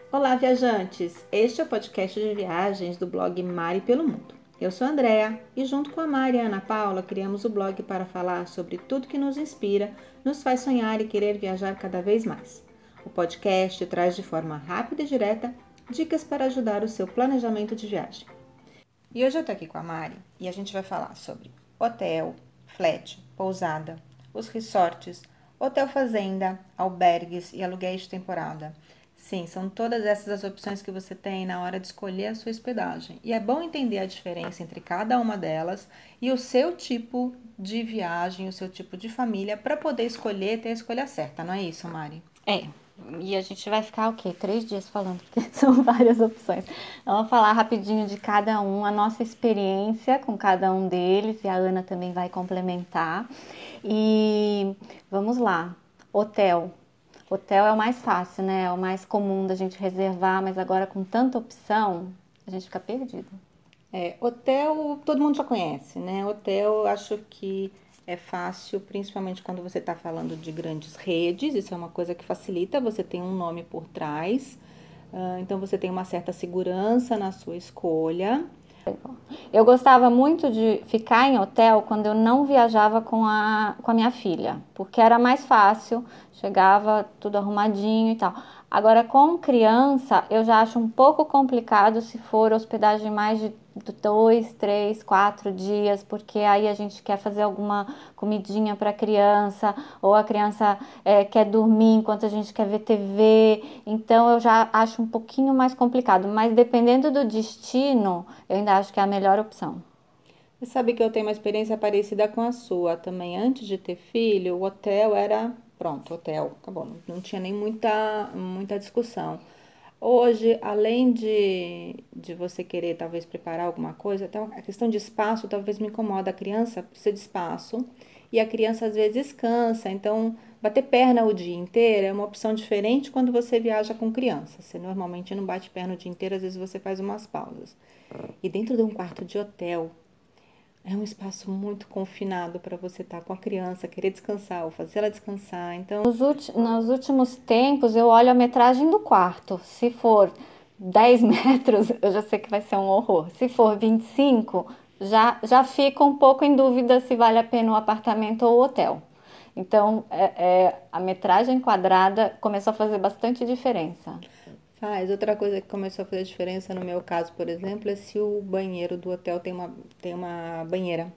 Olá, viajantes! Este é o podcast de viagens do blog Mari pelo Mundo. Eu sou a Andrea e junto com a Mari e a Ana Paula criamos o blog para falar sobre tudo que nos inspira, nos faz sonhar e querer viajar cada vez mais. O podcast traz de forma rápida e direta dicas para ajudar o seu planejamento de viagem. E hoje eu tô aqui com a Mari e a gente vai falar sobre hotel, flat, pousada, os resorts, hotel fazenda, albergues e aluguéis de temporada. Sim, são todas essas as opções que você tem na hora de escolher a sua hospedagem. E é bom entender a diferença entre cada uma delas e o seu tipo de viagem, o seu tipo de família, para poder escolher e ter a escolha certa, não é isso, Mari? É, e a gente vai ficar o quê? 3 dias falando, porque são várias opções. Vamos falar rapidinho de cada um, a nossa experiência com cada um deles, e a Ana também vai complementar. E vamos lá, hotel. Hotel é o mais fácil, né? É o mais comum da gente reservar, mas agora com tanta opção, a gente fica perdido. Hotel, todo mundo já conhece, né? Hotel, eu acho que é fácil, principalmente quando você está falando de grandes redes, isso é uma coisa que facilita, você tem um nome por trás, então você tem uma certa segurança na sua escolha. Eu gostava muito de ficar em hotel quando eu não viajava com a minha filha, porque era mais fácil, chegava tudo arrumadinho e tal. Agora, com criança, eu já acho um pouco complicado se for hospedagem mais de 2, 3, 4 dias, porque aí a gente quer fazer alguma comidinha para a criança, ou a criança quer dormir enquanto a gente quer ver TV. Então, eu já acho um pouquinho mais complicado, mas dependendo do destino, eu ainda acho que é a melhor opção. Você sabe que eu tenho uma experiência parecida com a sua também. Antes de ter filho, o hotel era pronto, hotel, acabou, não tinha nem muita discussão. Hoje, além de você querer talvez preparar alguma coisa, até a questão de espaço talvez me incomoda. A criança precisa de espaço e a criança às vezes cansa, então bater perna o dia inteiro é uma opção diferente quando você viaja com criança. Você normalmente não bate perna o dia inteiro, às vezes você faz umas pausas. E dentro de um quarto de hotel, é um espaço muito confinado para você estar com a criança, querer descansar ou fazer ela descansar. Então, Nos últimos tempos, eu olho a metragem do quarto. Se for 10 metros, eu já sei que vai ser um horror. Se for 25, já fico um pouco em dúvida se vale a pena o apartamento ou o hotel. Então, a metragem quadrada começou a fazer bastante diferença. faz. Outra coisa que começou a fazer diferença no meu caso, por exemplo, é se o banheiro do hotel tem uma banheira.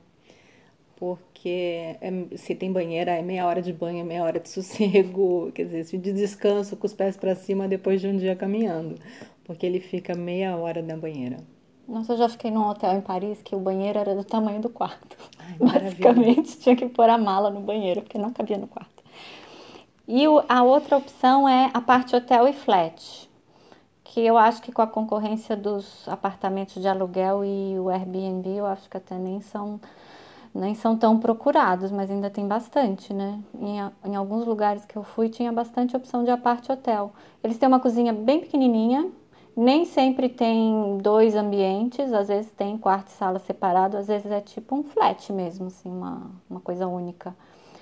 Porque se tem banheira, é meia hora de banho, é meia hora de sossego, quer dizer, de descanso com os pés para cima depois de um dia caminhando. Porque ele fica meia hora na banheira. Nossa, eu já fiquei num hotel em Paris que o banheiro era do tamanho do quarto. Ai, maravilha. Basicamente, tinha que pôr a mala no banheiro, porque não cabia no quarto. E a outra opção é a parte hotel e flat, que eu acho que com a concorrência dos apartamentos de aluguel e o Airbnb, eu acho que até nem são tão procurados, mas ainda tem bastante, né? Em alguns lugares que eu fui, tinha bastante opção de apart hotel. Eles têm uma cozinha bem pequenininha, nem sempre tem dois ambientes, às vezes tem quarto e sala separado, às vezes é tipo um flat mesmo, assim, uma coisa única.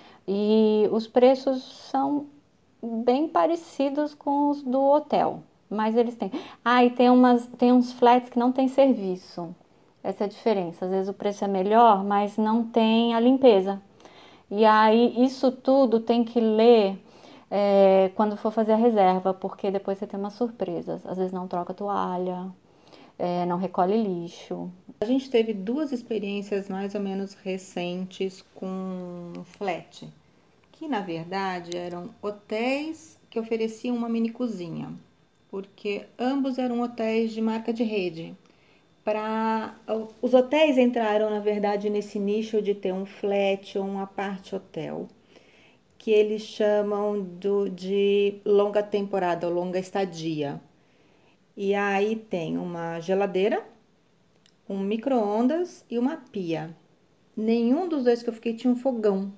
E os preços são bem parecidos com os do hotel, mas eles têm. Ah, e tem uns flats que não tem serviço. Essa é a diferença. Às vezes o preço é melhor, mas não tem a limpeza. E aí isso tudo tem que ler quando for fazer a reserva, porque depois você tem umas surpresas. Às vezes não troca toalha, não recolhe lixo. A gente teve duas experiências mais ou menos recentes com flat, que na verdade eram hotéis que ofereciam uma mini cozinha, porque ambos eram hotéis de marca de rede. Para os hotéis entraram na verdade nesse nicho de ter um flat ou um apart hotel, que eles chamam de longa temporada ou longa estadia. E aí tem uma geladeira, um micro-ondas e uma pia. Nenhum dos dois que eu fiquei tinha um fogão,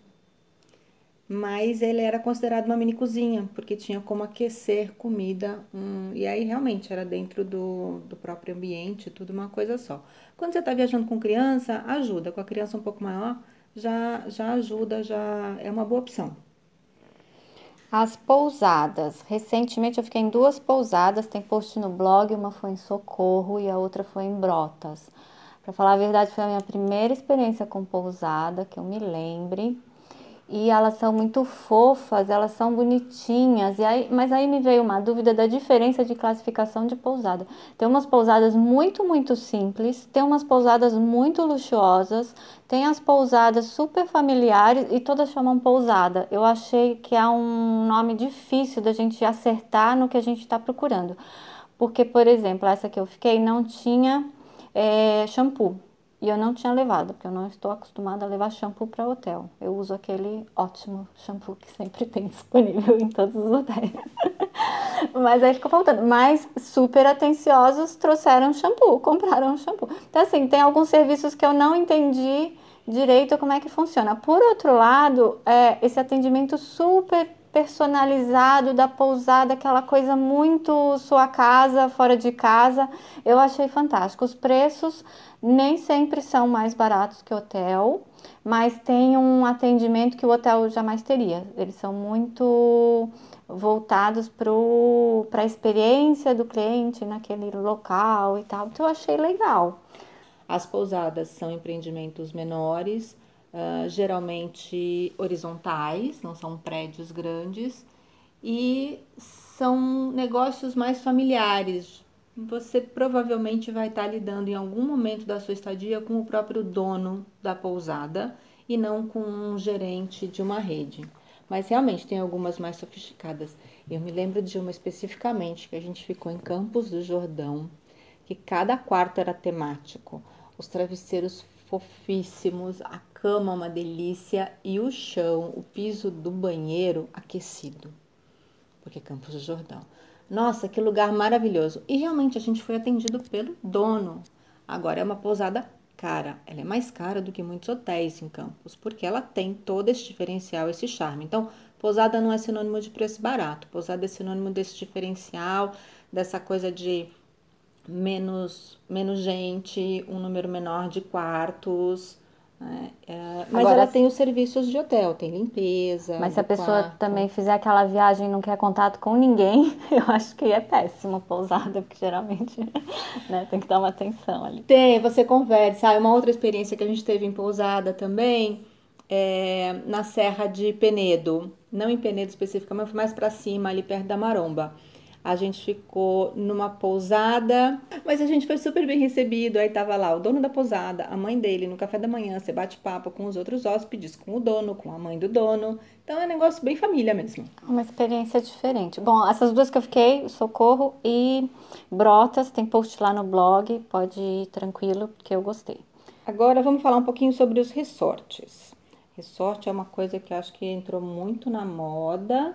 mas ele era considerado uma mini cozinha, porque tinha como aquecer comida. E aí realmente era dentro do próprio ambiente, tudo uma coisa só. Quando você está viajando com criança, ajuda. Com a criança um pouco maior, já ajuda, já é uma boa opção. As pousadas. Recentemente eu fiquei em 2 pousadas, tem post no blog, uma foi em Socorro e a outra foi em Brotas. Para falar a verdade, foi a minha primeira experiência com pousada, que eu me lembre. E elas são muito fofas, elas são bonitinhas. Mas aí me veio uma dúvida da diferença de classificação de pousada. Tem umas pousadas muito, muito simples, tem umas pousadas muito luxuosas, tem as pousadas super familiares e todas chamam pousada. Eu achei que é um nome difícil da gente acertar no que a gente está procurando. Porque, por exemplo, essa que eu fiquei não tinha shampoo. E eu não tinha levado, porque eu não estou acostumada a levar shampoo para hotel. Eu uso aquele ótimo shampoo que sempre tem disponível em todos os hotéis. Mas aí ficou faltando. Mas super atenciosos trouxeram shampoo, compraram shampoo. Então, assim, tem alguns serviços que eu não entendi direito como é que funciona. Por outro lado, esse atendimento super personalizado da pousada, aquela coisa muito sua casa, fora de casa, eu achei fantástico. Os preços nem sempre são mais baratos que hotel, mas tem um atendimento que o hotel jamais teria. Eles são muito voltados para a experiência do cliente naquele local e tal. Então eu achei legal. As pousadas são empreendimentos menores, geralmente horizontais, não são prédios grandes, e são negócios mais familiares. Você provavelmente vai estar lidando em algum momento da sua estadia com o próprio dono da pousada e não com um gerente de uma rede. Mas realmente tem algumas mais sofisticadas. Eu me lembro de uma especificamente que a gente ficou em Campos do Jordão, que cada quarto era temático. Os travesseiros fofíssimos, a cama uma delícia e o chão, o piso do banheiro aquecido, porque é Campos do Jordão. Nossa, que lugar maravilhoso! E realmente a gente foi atendido pelo dono. Agora é uma pousada cara, ela é mais cara do que muitos hotéis em Campos, porque ela tem todo esse diferencial, esse charme. Então, pousada não é sinônimo de preço barato, pousada é sinônimo desse diferencial, dessa coisa de menos gente, um número menor de quartos, né? Mas ela Agora, tem os serviços de hotel, tem limpeza mas se a do pessoa quarto. também fizer aquela viagem e não quer contato com ninguém, eu acho que é péssimo pousada, porque geralmente, né, tem que dar uma atenção ali. Tem, você conversa. Uma outra experiência que a gente teve em pousada também, na Serra de Penedo. Não em Penedo especificamente, mas mais para cima, ali perto da Maromba. A gente ficou numa pousada, mas a gente foi super bem recebido. Aí tava lá o dono da pousada, a mãe dele, no café da manhã, você bate papo com os outros hóspedes, com o dono, com a mãe do dono. Então é um negócio bem família mesmo. Uma experiência diferente. Bom, essas duas que eu fiquei, Socorro e Brotas, tem post lá no blog, pode ir tranquilo, porque eu gostei. Agora vamos falar um pouquinho sobre os resorts. Resort é uma coisa que eu acho que entrou muito na moda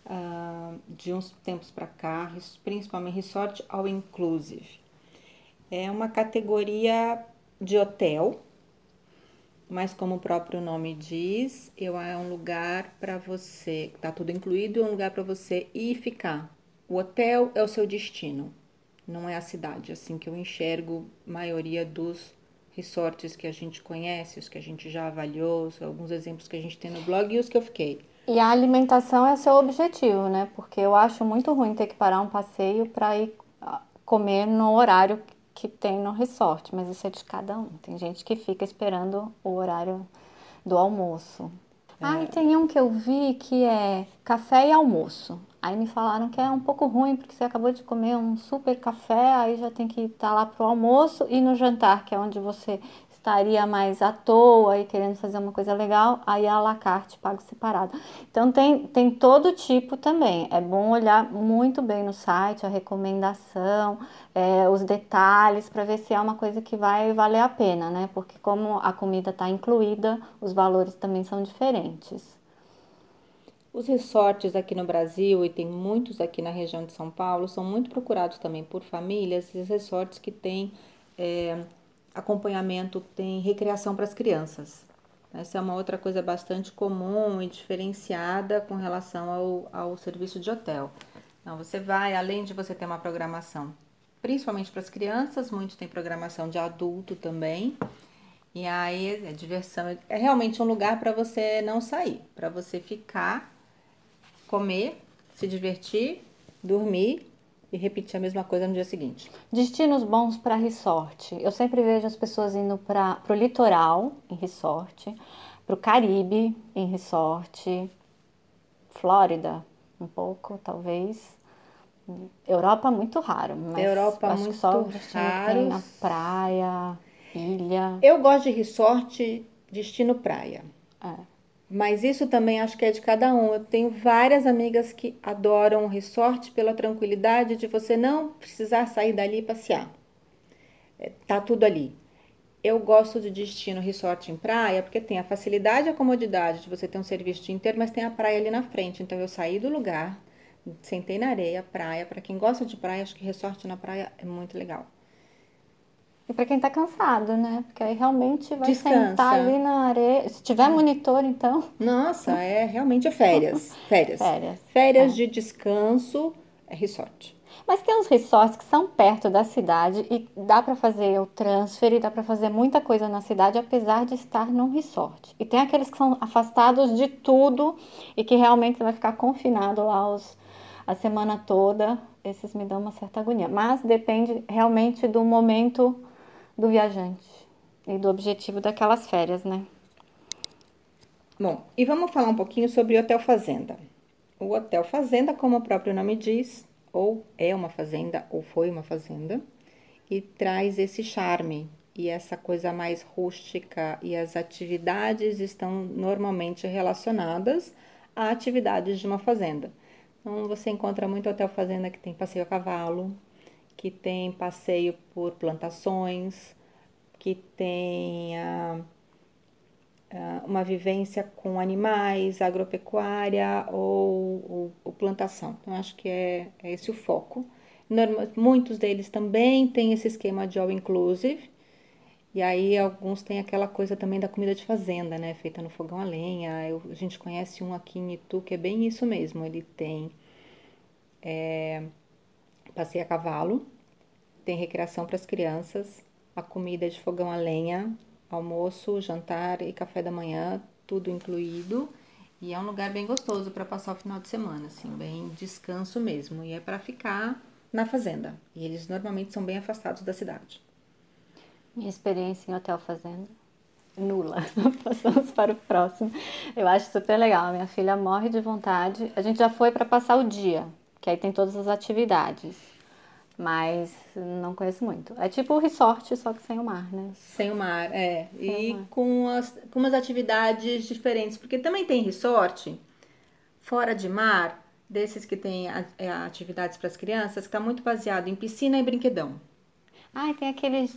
de uns tempos para cá, principalmente resort all inclusive. É uma categoria de hotel, mas como o próprio nome diz, é um lugar para você, tá tudo incluído, é um lugar para você ir e ficar. O hotel é o seu destino, não é a cidade, assim que eu enxergo a maioria dos resorts que a gente conhece, os que a gente já avaliou, alguns exemplos que a gente tem no blog e os que eu fiquei. E a alimentação é seu objetivo, né? Porque eu acho muito ruim ter que parar um passeio para ir comer no horário que tem no resort, mas isso é de cada um. Tem gente que fica esperando o horário do almoço. Ah, e tem um que eu vi que é café e almoço. Aí me falaram que é um pouco ruim porque você acabou de comer um super café, aí já tem que estar lá pro almoço e no jantar, que é onde você estaria mais à toa e querendo fazer uma coisa legal, aí é à la carte, pago separado. Então tem todo tipo também. É bom olhar muito bem no site a recomendação, os detalhes para ver se é uma coisa que vai valer a pena, né? Porque como a comida está incluída, os valores também são diferentes. Os resorts aqui no Brasil, e tem muitos aqui na região de São Paulo, são muito procurados também por famílias, esses resorts que têm acompanhamento, tem recreação para as crianças. Essa é uma outra coisa bastante comum e diferenciada com relação ao serviço de hotel. Então, você vai, além de você ter uma programação, principalmente para as crianças, muitos têm programação de adulto também. E aí, diversão, é realmente um lugar para você não sair, para você ficar comer, se divertir, dormir e repetir a mesma coisa no dia seguinte. Destinos bons para resort. Eu sempre vejo as pessoas indo para o litoral em resort, para o Caribe em resort, Flórida um pouco, talvez. Europa muito raro, mas Europa acho que só muito o destino que tem na raros. praia, ilha. Eu gosto de resort, destino praia. É. Mas isso também acho que é de cada um. Eu tenho várias amigas que adoram o resort pela tranquilidade de você não precisar sair dali e passear. Tá tudo ali. Eu gosto de destino resort em praia porque tem a facilidade e a comodidade de você ter um serviço de inteiro, mas tem a praia ali na frente. Então eu saí do lugar, sentei na areia, praia. Para quem gosta de praia, acho que resort na praia é muito legal. E para quem tá cansado, né? Porque aí realmente vai sentar Descansa. ali na areia. Se tiver monitor, então, Nossa, é realmente férias. Férias. férias. Férias É. de descanso é resort. Mas tem uns resorts que são perto da cidade e dá para fazer o transfer e dá para fazer muita coisa na cidade, apesar de estar num resort. E tem aqueles que são afastados de tudo e que realmente você vai ficar confinado lá a semana toda. Esses me dão uma certa agonia. Mas depende realmente do momento do viajante e do objetivo daquelas férias, né? Bom, e vamos falar um pouquinho sobre o Hotel Fazenda. O Hotel Fazenda, como o próprio nome diz, ou é uma fazenda ou foi uma fazenda, e traz esse charme e essa coisa mais rústica, e as atividades estão normalmente relacionadas a atividades de uma fazenda. Então você encontra muito hotel fazenda que tem passeio a cavalo, que tem passeio por plantações, que tem uma vivência com animais, agropecuária ou plantação. Então, acho que é esse o foco. Muitos deles também têm esse esquema de all inclusive, e aí alguns têm aquela coisa também da comida de fazenda, né? Feita no fogão a lenha. A gente conhece um aqui em Itu que é bem isso mesmo. Ele tem passeio a cavalo, tem recreação para as crianças, a comida é de fogão a lenha, almoço, jantar e café da manhã, tudo incluído. E é um lugar bem gostoso para passar o final de semana, assim, bem descanso mesmo. E é para ficar na fazenda. E eles normalmente são bem afastados da cidade. Minha experiência em hotel fazenda, nula. Passamos para o próximo. Eu acho super legal. Minha filha morre de vontade. A gente já foi para passar o dia, que aí tem todas as atividades. Mas não conheço muito. É tipo o resort, só que sem o mar, né? Sem o mar, é. Sem o E mar. com umas atividades diferentes, porque também tem resort fora de mar, desses que tem atividades para as crianças, que está muito baseado em piscina e brinquedão. Ah, e tem aqueles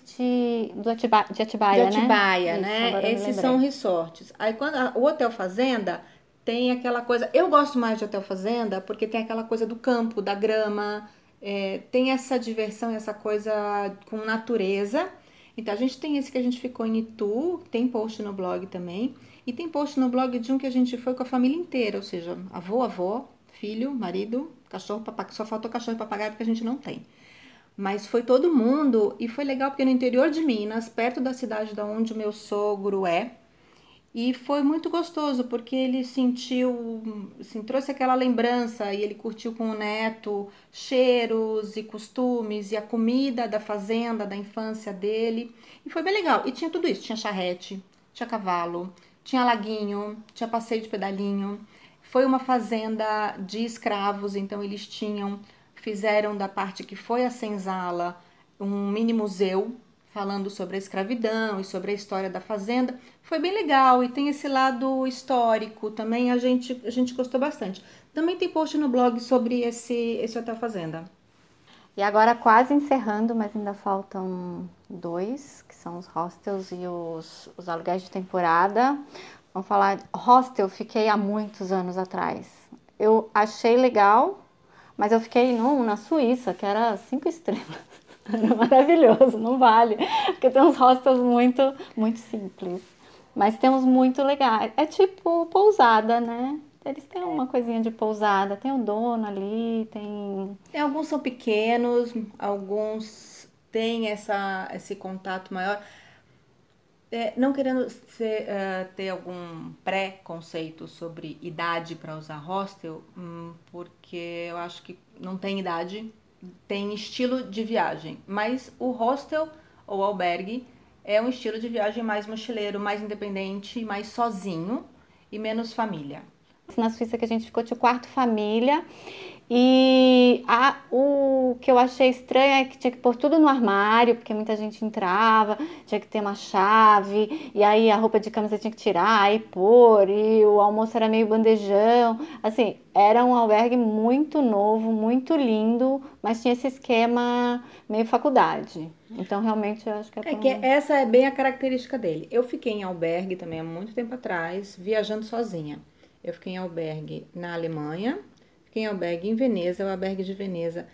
de De Atibaia, né? Atibaia, Isso, né? agora eu me Esses são lembrei. resorts. Aí quando o Hotel Fazenda tem aquela coisa. Eu gosto mais de Hotel Fazenda porque tem aquela coisa do campo, da grama, tem essa diversão, essa coisa com natureza. Então a gente tem esse que a gente ficou em Itu, tem post no blog também. E tem post no blog de um que a gente foi com a família inteira, ou seja, avó, filho, marido, cachorro, papagaio. Só faltou cachorro e papagaio porque a gente não tem. Mas foi todo mundo e foi legal porque no interior de Minas, perto da cidade da onde o meu sogro é, e foi muito gostoso porque ele sentiu, assim, trouxe aquela lembrança e ele curtiu com o neto cheiros e costumes e a comida da fazenda, da infância dele. E foi bem legal. E tinha tudo isso, tinha charrete, tinha cavalo, tinha laguinho, tinha passeio de pedalinho. Foi uma fazenda de escravos, então eles fizeram da parte que foi a senzala um mini museu falando sobre a escravidão e sobre a história da fazenda. Foi bem legal e tem esse lado histórico também, a gente gostou bastante. Também tem post no blog sobre esse hotel fazenda. E agora quase encerrando, mas ainda faltam dois, que são os hostels e os aluguéis de temporada. Vamos falar, hostel, fiquei há muitos anos atrás. Eu achei legal, mas eu fiquei num na Suíça, que era 5 estrelas. Era maravilhoso, não vale. Porque tem uns hostels muito simples. Mas tem uns muito legais. É tipo pousada, né? Eles têm uma coisinha de pousada, tem o dono ali, tem. Alguns são pequenos, alguns têm esse contato maior. Não querendo ter algum pré-conceito sobre idade para usar hostel, porque eu acho que não tem idade, tem estilo de viagem. Mas o hostel ou albergue é um estilo de viagem mais mochileiro, mais independente, mais sozinho e menos família. Na Suíça que a gente ficou, tinha o quarto família. E o que eu achei estranho é que tinha que pôr tudo no armário, porque muita gente entrava, tinha que ter uma chave, e aí a roupa de cama você tinha que tirar e pôr, e o almoço era meio bandejão. Assim, era um albergue muito novo, muito lindo, mas tinha esse esquema meio faculdade. Então, realmente, eu acho que é É por que um... essa é bem a característica dele. Eu fiquei em albergue também há muito tempo atrás, viajando sozinha. Eu fiquei em albergue na Alemanha, fiquei em albergue em Veneza. O albergue de Veneza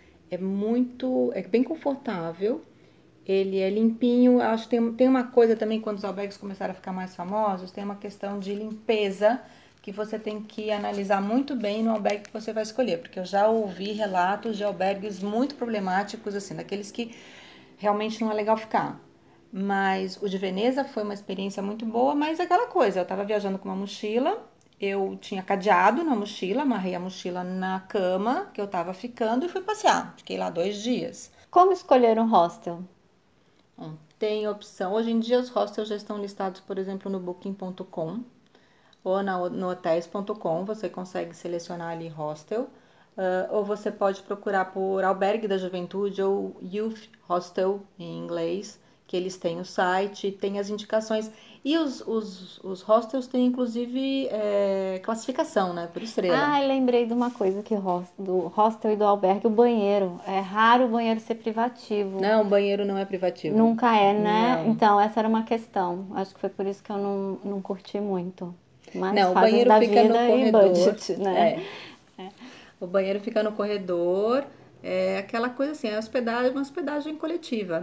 é bem confortável. Ele é limpinho. Acho que tem uma coisa também quando os albergues começaram a ficar mais famosos, tem uma questão de limpeza que você tem que analisar muito bem no albergue que você vai escolher, porque eu já ouvi relatos de albergues muito problemáticos, assim, daqueles que realmente não é legal ficar. Mas o de Veneza foi uma experiência muito boa, mas aquela coisa, eu estava viajando com uma mochila, eu tinha cadeado na mochila, amarrei a mochila na cama que eu estava ficando e fui passear. Fiquei lá 2 dias. Como escolher um hostel? Bom, tem opção. Hoje em dia os hostels já estão listados, por exemplo, no booking.com ou no hotéis.com. Você consegue selecionar ali hostel. Ou você pode procurar por Albergue da Juventude ou Youth Hostel em inglês, que eles têm o site, tem as indicações. E os hostels têm inclusive classificação, né? Por estrela. Ah, lembrei de uma coisa que do hostel e do albergue, o banheiro. É raro o banheiro ser privativo. Não, o banheiro não é privativo. Nunca é, né? Não. Então, essa era uma questão. Acho que foi por isso que eu não curti muito. Mas Não, o fases banheiro da fica no vida e corredor. budget, né? É. O banheiro fica no corredor. É aquela coisa assim, uma hospedagem coletiva.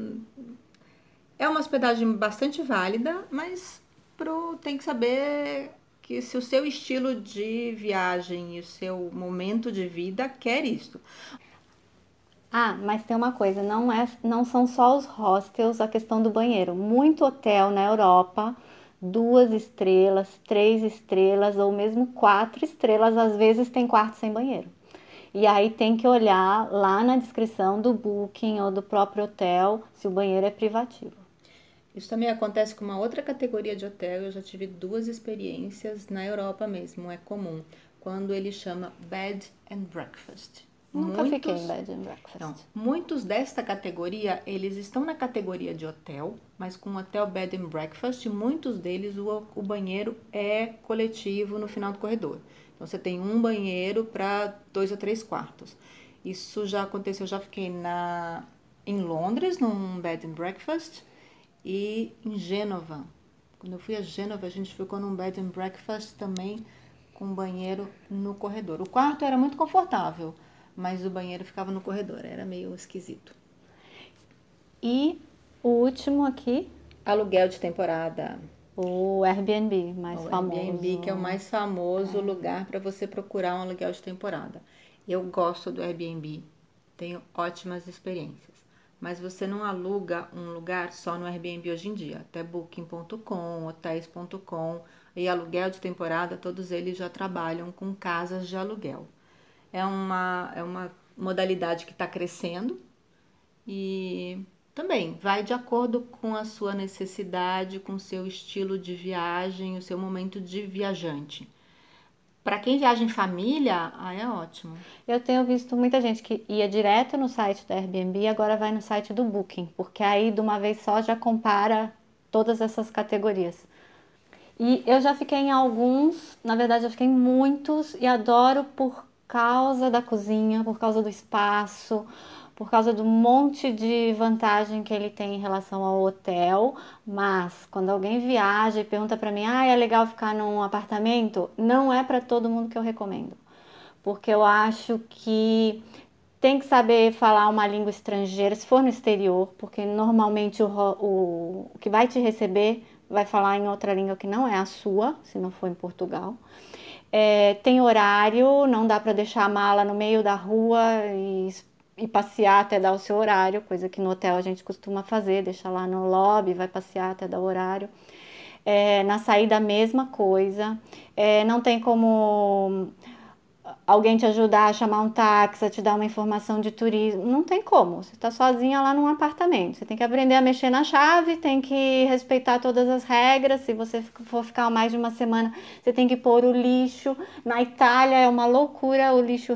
É uma hospedagem bastante válida, mas tem que saber que se o seu estilo de viagem e o seu momento de vida quer isto. Ah, mas tem uma coisa, não são só os hostels a questão do banheiro. Muito hotel na Europa, 2 estrelas, 3 estrelas ou mesmo 4 estrelas, às vezes tem quarto sem banheiro. E aí tem que olhar lá na descrição do Booking ou do próprio hotel se o banheiro é privativo. Isso também acontece com uma outra categoria de hotel. Eu já tive 2 experiências na Europa mesmo, é comum, quando ele chama Bed and Breakfast. Nunca fiquei em Muitos bed and Não, breakfast. muitos desta categoria, eles estão na categoria de hotel, mas com hotel bed and breakfast, muitos deles o banheiro é coletivo no final do corredor. Então você tem um banheiro para 2 ou 3 quartos. Isso já aconteceu, eu já fiquei em Londres, num bed and breakfast, e em Gênova. Quando eu fui a Gênova, a gente ficou num bed and breakfast também com banheiro no corredor. O quarto era muito confortável, mas o banheiro ficava no corredor, era meio esquisito. E o último aqui, Aluguel de temporada. o Airbnb, mais O Airbnb, que é o famoso. mais famoso lugar para você procurar um aluguel de temporada. Eu gosto do Airbnb, tenho ótimas experiências. Mas você não aluga um lugar só no Airbnb hoje em dia. Até booking.com, hotéis.com e aluguel de temporada, todos eles já trabalham com casas de aluguel. É uma modalidade que está crescendo e também vai de acordo com a sua necessidade, com o seu estilo de viagem, o seu momento de viajante. Para quem viaja em família, é ótimo. Eu tenho visto muita gente que ia direto no site do Airbnb e agora vai no site do Booking, porque aí de uma vez só já compara todas essas categorias. E eu já fiquei em alguns, na verdade eu fiquei em muitos e adoro por causa da cozinha, por causa do espaço, por causa do monte de vantagem que ele tem em relação ao hotel. Mas quando alguém viaja e pergunta pra mim, é legal ficar num apartamento? Não é pra todo mundo que eu recomendo, porque eu acho que tem que saber falar uma língua estrangeira, se for no exterior, porque normalmente o que vai te receber vai falar em outra língua que não é a sua, se não for em Portugal. Tem horário, não dá para deixar a mala no meio da rua ir passear até dar o seu horário, coisa que no hotel a gente costuma fazer, deixa lá no lobby, vai passear até dar o horário. Na saída a mesma coisa. Não tem como alguém te ajudar a chamar um táxi, a te dar uma informação de turismo. Não tem como. Você está sozinha lá num apartamento. Você tem que aprender a mexer na chave, tem que respeitar todas as regras. Se você for ficar mais de uma semana, você tem que pôr o lixo. Na Itália é uma loucura o lixo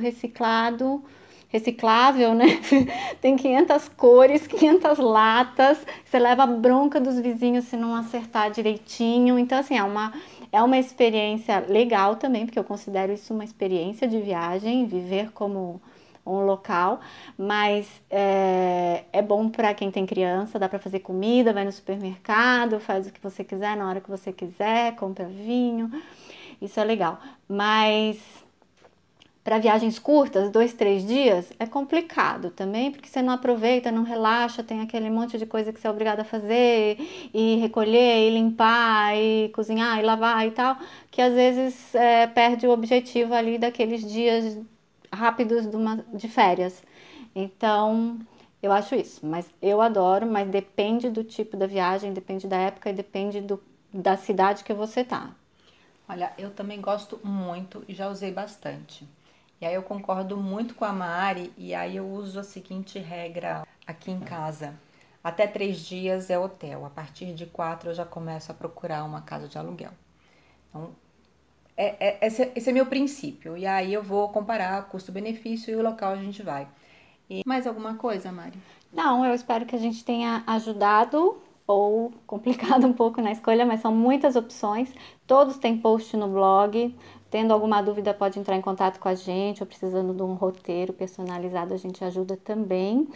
reciclável, né? Tem 500 cores, 500 latas. Você leva a bronca dos vizinhos se não acertar direitinho. Então, assim, é uma experiência legal também, porque eu considero isso uma experiência de viagem, viver como um local, mas é bom para quem tem criança, dá para fazer comida, vai no supermercado, faz o que você quiser na hora que você quiser, compra vinho, isso é legal. Mas para viagens curtas, 2, 3 dias, é complicado também, porque você não aproveita, não relaxa, tem aquele monte de coisa que você é obrigado a fazer, e recolher, e limpar, e cozinhar, e lavar e tal, que às vezes perde o objetivo ali daqueles dias rápidos de férias. Então, eu acho isso, mas eu adoro, mas depende do tipo da viagem, depende da época e depende da cidade que você tá. Olha, eu também gosto muito e já usei bastante. E aí eu concordo muito com a Mari e aí eu uso a seguinte regra aqui em casa. Até 3 dias é hotel, a partir de 4 eu já começo a procurar uma casa de aluguel. Então, esse é meu princípio. E aí eu vou comparar custo-benefício e o local a gente vai. E mais alguma coisa, Mari? Não, eu espero que a gente tenha ajudado ou complicado um pouco na escolha, mas são muitas opções. Todos têm post no blog. Tendo alguma dúvida, pode entrar em contato com a gente, ou precisando de um roteiro personalizado, a gente ajuda também.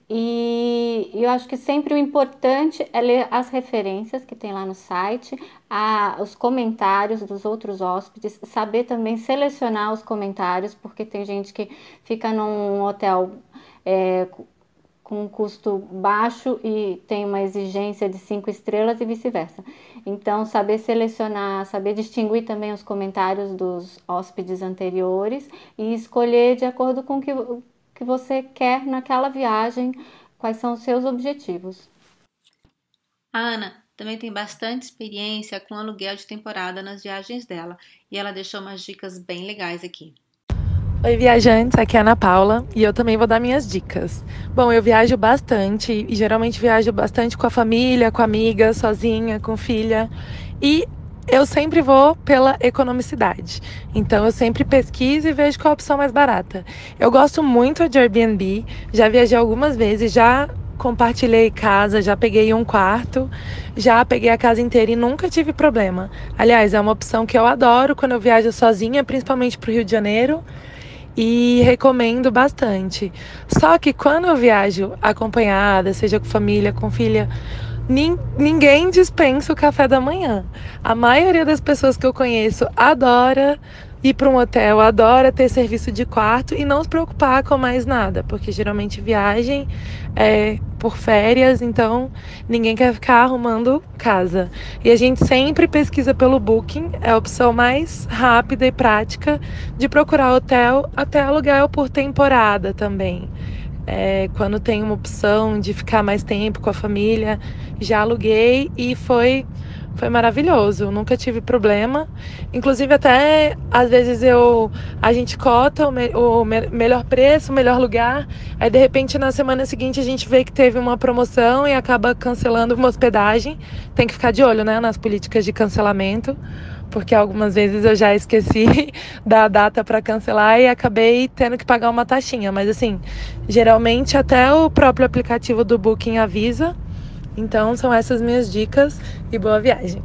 E eu acho que sempre o importante é ler as referências que tem lá no site, os comentários dos outros hóspedes, saber também selecionar os comentários, porque tem gente que fica num hotel é, com um custo baixo e tem uma exigência de 5 estrelas e vice-versa. Então, saber selecionar, saber distinguir também os comentários dos hóspedes anteriores e escolher de acordo com o que você quer naquela viagem, quais são os seus objetivos. A Ana também tem bastante experiência com aluguel de temporada nas viagens dela e ela deixou umas dicas bem legais aqui. Oi, viajantes, aqui é a Ana Paula e eu também vou dar minhas dicas. Bom, eu viajo bastante e geralmente viajo bastante com a família, com amigas, sozinha, com filha e eu sempre vou pela economicidade. Então eu sempre pesquiso e vejo qual a opção mais barata. Eu gosto muito de Airbnb, já viajei algumas vezes, já compartilhei casa, já peguei um quarto, já peguei a casa inteira e nunca tive problema. Aliás, é uma opção que eu adoro quando eu viajo sozinha, principalmente para o Rio de Janeiro e recomendo bastante. Só que quando eu viajo acompanhada, seja com família, com filha, ninguém dispensa o café da manhã. A maioria das pessoas que eu conheço adora ir para um hotel, adora ter serviço de quarto e não se preocupar com mais nada, porque geralmente viagem é por férias, então ninguém quer ficar arrumando casa. E a gente sempre pesquisa pelo Booking, é a opção mais rápida e prática de procurar hotel, até aluguel por temporada também. Quando tem uma opção de ficar mais tempo com a família, já aluguei e foi maravilhoso, nunca tive problema. Inclusive até às vezes a gente cota melhor preço, o melhor lugar, aí de repente na semana seguinte a gente vê que teve uma promoção e acaba cancelando uma hospedagem. Tem que ficar de olho, né, nas políticas de cancelamento, porque algumas vezes eu já esqueci da data para cancelar e acabei tendo que pagar uma taxinha, mas assim, geralmente até o próprio aplicativo do Booking avisa. Então são essas minhas dicas e boa viagem.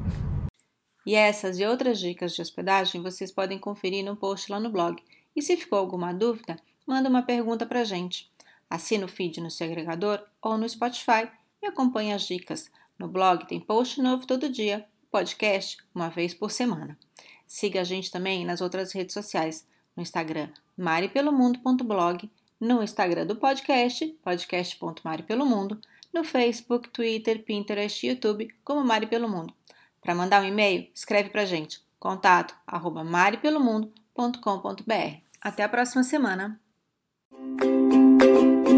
E essas e outras dicas de hospedagem vocês podem conferir no post lá no blog. E se ficou alguma dúvida, manda uma pergunta pra gente. Assina o feed no seu agregador ou no Spotify e acompanhe as dicas. No blog tem post novo todo dia, podcast uma vez por semana. Siga a gente também nas outras redes sociais, no Instagram maripelomundo.blog, no Instagram do podcast, podcast.maripelomundo, no Facebook, Twitter, Pinterest e YouTube como Mari Pelo Mundo. Para mandar um e-mail, escreve para a gente, contato@maripelomundo.com.br. Até a próxima semana!